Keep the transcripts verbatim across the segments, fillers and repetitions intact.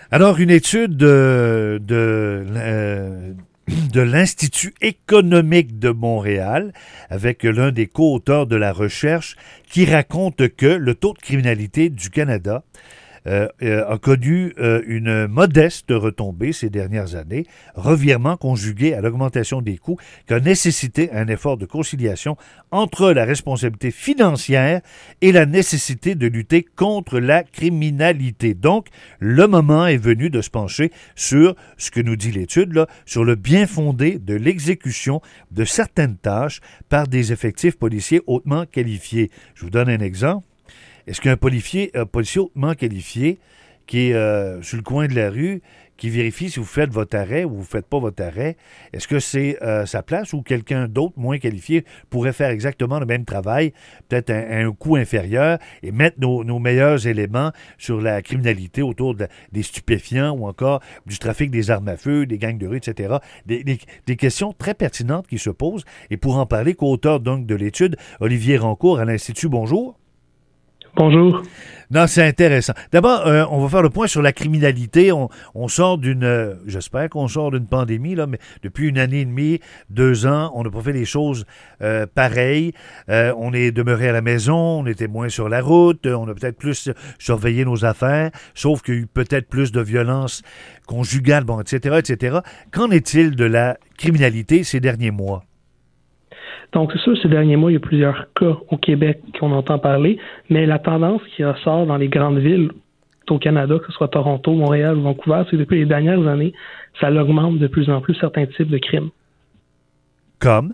Alors, une étude de, de, euh, de l'Institut économique de Montréal, avec l'un des co-auteurs de la recherche, qui raconte que le taux de criminalité du Canada Euh, euh, a connu euh, une modeste retombée ces dernières années, revirement conjugué à l'augmentation des coûts qui a nécessité un effort de conciliation entre la responsabilité financière et la nécessité de lutter contre la criminalité. Donc, le moment est venu de se pencher sur ce que nous dit l'étude, là, sur le bien fondé de l'exécution de certaines tâches par des effectifs policiers hautement qualifiés. Je vous donne un exemple. Est-ce qu'un policier, un policier hautement qualifié qui est euh, sur le coin de la rue, qui vérifie si vous faites votre arrêt ou vous ne faites pas votre arrêt, est-ce que c'est euh, sa place ou quelqu'un d'autre moins qualifié pourrait faire exactement le même travail, peut-être à un coût inférieur, et mettre nos, nos meilleurs éléments sur la criminalité autour de, des stupéfiants ou encore du trafic des armes à feu, des gangs de rue, et cetera. Des, des, des questions très pertinentes qui se posent. Et pour en parler, co-auteur donc de l'étude, Olivier Rancourt à l'Institut, bonjour. Bonjour. Non, c'est intéressant. D'abord, euh, on va faire le point sur la criminalité. On, on sort d'une, euh, j'espère qu'on sort d'une pandémie, là, mais depuis une année et demie, deux ans, on n'a pas fait les choses euh, pareilles. Euh, on est demeuré à la maison, on était moins sur la route, on a peut-être plus surveillé nos affaires, sauf qu'il y a eu peut-être plus de violence conjugale, bon, et cetera, et cetera. Qu'en est-il de la criminalité ces derniers mois? Donc, c'est sûr, ces derniers mois, il y a plusieurs cas au Québec qu'on entend parler, mais la tendance qui ressort dans les grandes villes au Canada, que ce soit Toronto, Montréal ou Vancouver, c'est que depuis les dernières années, ça augmente de plus en plus certains types de crimes. Comme?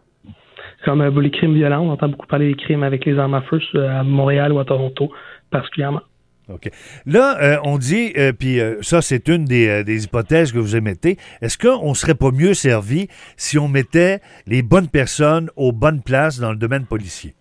Comme euh, les crimes violents, on entend beaucoup parler des crimes avec les armes à feu à Montréal ou à Toronto, particulièrement. OK. Là, euh, on dit, euh, puis euh, ça, c'est une des, euh, des hypothèses que vous émettez, est-ce qu'on ne serait pas mieux servi si on mettait les bonnes personnes aux bonnes places dans le domaine policier?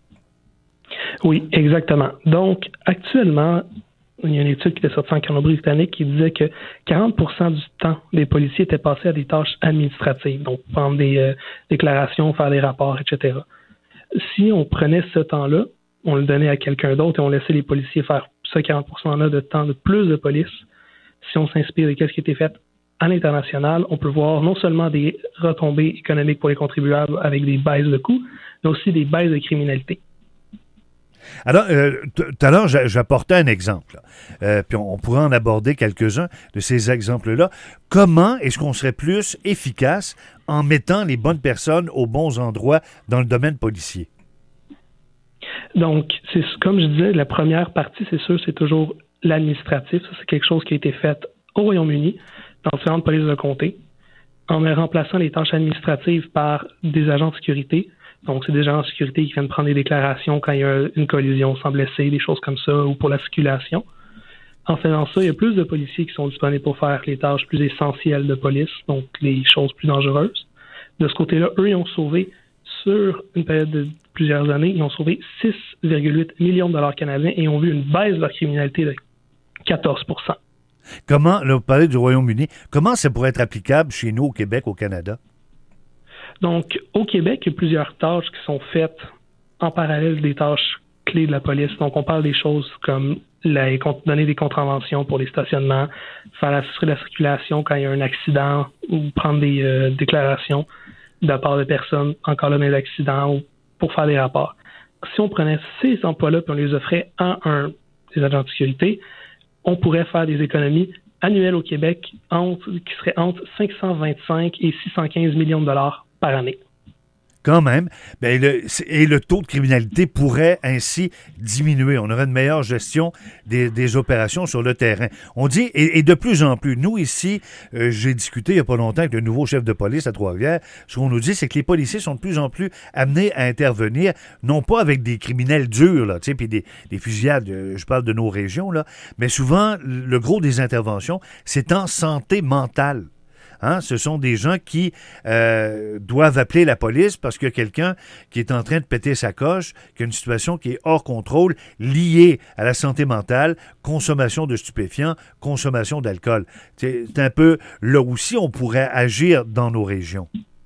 Oui, exactement. Donc, actuellement, il y a une étude qui est sortie en Colombie-Britannique qui disait que quarante pour cent du temps des policiers étaient passés à des tâches administratives, donc prendre des euh, déclarations, faire des rapports, et cetera. Si on prenait ce temps-là, on le donnait à quelqu'un d'autre et on laissait les policiers faire ce quarante pour cent-là de temps de plus de police. Si on s'inspire de ce qui a été fait à l'international, on peut voir non seulement des retombées économiques pour les contribuables avec des baisses de coûts, mais aussi des baisses de criminalité. Alors, euh, tout à l'heure, j'apportais un exemple, euh, puis on, on pourrait en aborder quelques-uns de ces exemples-là. Comment est-ce qu'on serait plus efficace en mettant les bonnes personnes aux bons endroits dans le domaine policier? Donc, c'est comme je disais, la première partie, c'est sûr, c'est toujours l'administratif. Ça, c'est quelque chose qui a été fait au Royaume-Uni, dans différentes polices de comté, en remplaçant les tâches administratives par des agents de sécurité. Donc, c'est des agents de sécurité qui viennent prendre des déclarations quand il y a une collision sans blesser, des choses comme ça, ou pour la circulation. En faisant ça, il y a plus de policiers qui sont disponibles pour faire les tâches plus essentielles de police, donc les choses plus dangereuses. De ce côté-là, eux, ils ont sauvé, sur une période de plusieurs années, ils ont sauvé six virgule huit millions de dollars canadiens et ont vu une baisse de leur criminalité de quatorze pour cent. Comment, là, vous parlez du Royaume-Uni, comment ça pourrait être applicable chez nous au Québec, au Canada? Donc, au Québec, il y a plusieurs tâches qui sont faites en parallèle des tâches clés de la police. Donc, on parle des choses comme la, donner des contraventions pour les stationnements, faire assurer la circulation quand il y a un accident ou prendre des euh, déclarations de la part de personnes encore là dans les accidents ou pour faire des rapports. Si on prenait ces emplois-là et on les offrait à un des agents de sécurité, on pourrait faire des économies annuelles au Québec entre, qui seraient entre cinq cent vingt-cinq et six cent quinze millions de dollars par année. Quand même, ben le, et le taux de criminalité pourrait ainsi diminuer. On aurait une meilleure gestion des, des opérations sur le terrain. On dit, et, et de plus en plus, nous ici, euh, j'ai discuté il n'y a pas longtemps avec le nouveau chef de police à Trois-Rivières, ce qu'on nous dit, c'est que les policiers sont de plus en plus amenés à intervenir, non pas avec des criminels durs, là, tu sais, puis des, des fusillades, euh, je parle de nos régions, là, mais souvent, le gros des interventions, c'est en santé mentale. Hein, ce sont des gens qui euh, doivent appeler la police parce qu'il y a quelqu'un qui est en train de péter sa coche, qui a une situation qui est hors contrôle, liée à la santé mentale, consommation de stupéfiants, consommation d'alcool. C'est un peu là aussi on pourrait agir dans nos régions.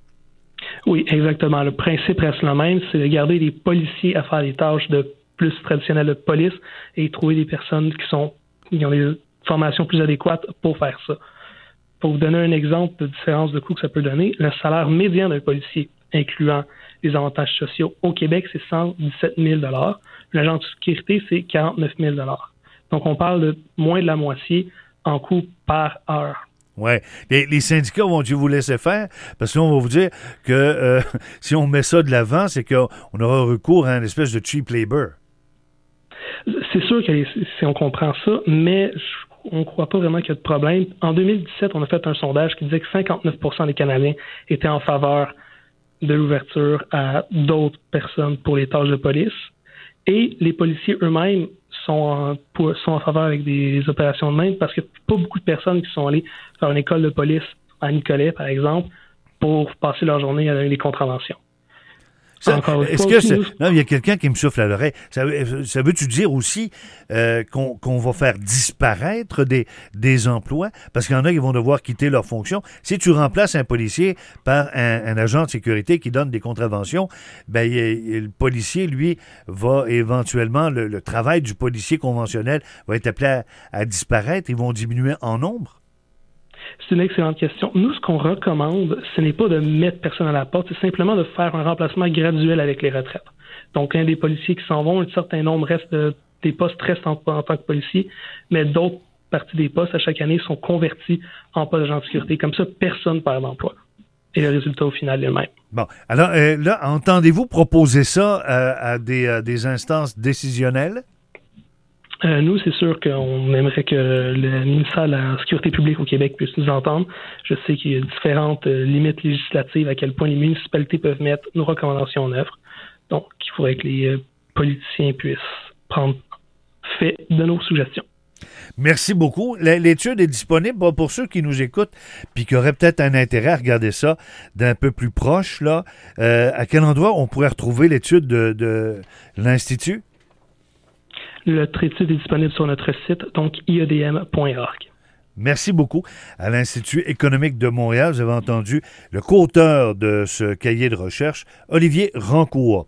Oui, exactement. Le principe reste le même, c'est de garder les policiers à faire des tâches de plus traditionnelles de police et trouver des personnes qui sont qui ont des formation plus adéquate pour faire ça. Pour vous donner un exemple de différence de coût que ça peut donner, le salaire médian d'un policier, incluant les avantages sociaux, au Québec, c'est cent dix-sept mille dollars. L'agent de sécurité, c'est quarante-neuf mille dollars. Donc, on parle de moins de la moitié en coût par heure. Oui. Les, les syndicats vont-ils vous laisser faire? Parce qu'on va vous dire que euh, si on met ça de l'avant, c'est qu'on aura recours à une espèce de cheap labor. C'est sûr que si on comprend ça, mais on ne croit pas vraiment qu'il y a de problème. En deux mille dix-sept, on a fait un sondage qui disait que cinquante-neuf pour cent des Canadiens étaient en faveur de l'ouverture à d'autres personnes pour les tâches de police. Et les policiers eux-mêmes sont en, pour, sont en faveur avec des, des opérations de même parce qu'il n'y a pas beaucoup de personnes qui sont allées faire une école de police à Nicolet, par exemple, pour passer leur journée à donner des contraventions. Ça, est-ce que c'est, non, il y a quelqu'un qui me souffle à l'oreille. Ça, ça veut-tu dire aussi euh, qu'on, qu'on va faire disparaître des, des emplois? Parce qu'il y en a qui vont devoir quitter leur fonction. Si tu remplaces un policier par un, un agent de sécurité qui donne des contraventions, ben, il, il, le policier, lui, va éventuellement, le, le travail du policier conventionnel va être appelé à, à disparaître. Ils vont diminuer en nombre? C'est une excellente question. Nous, ce qu'on recommande, ce n'est pas de mettre personne à la porte, c'est simplement de faire un remplacement graduel avec les retraites. Donc, un des policiers qui s'en vont, un certain nombre reste de, des postes restent en, en tant que policiers, mais d'autres parties des postes à chaque année sont convertis en postes d'agent de sécurité. Comme ça, personne perd d'emploi. Et le résultat au final est le même. Bon, alors euh, là, entendez-vous proposer ça à, à des, à des instances décisionnelles? Euh, nous, c'est sûr qu'on aimerait que le ministère de la Sécurité publique au Québec puisse nous entendre. Je sais qu'il y a différentes euh, limites législatives à quel point les municipalités peuvent mettre nos recommandations en œuvre. Donc, il faudrait que les euh, politiciens puissent prendre fait de nos suggestions. Merci beaucoup. L'étude est disponible pour ceux qui nous écoutent puis qui auraient peut-être un intérêt à regarder ça d'un peu plus proche. Là. Euh, à quel endroit on pourrait retrouver l'étude de, de l'Institut? Notre étude est disponible sur notre site, donc i e d m point org. Merci beaucoup à l'Institut économique de Montréal. Vous avez entendu le co-auteur de ce cahier de recherche, Olivier Rancourt.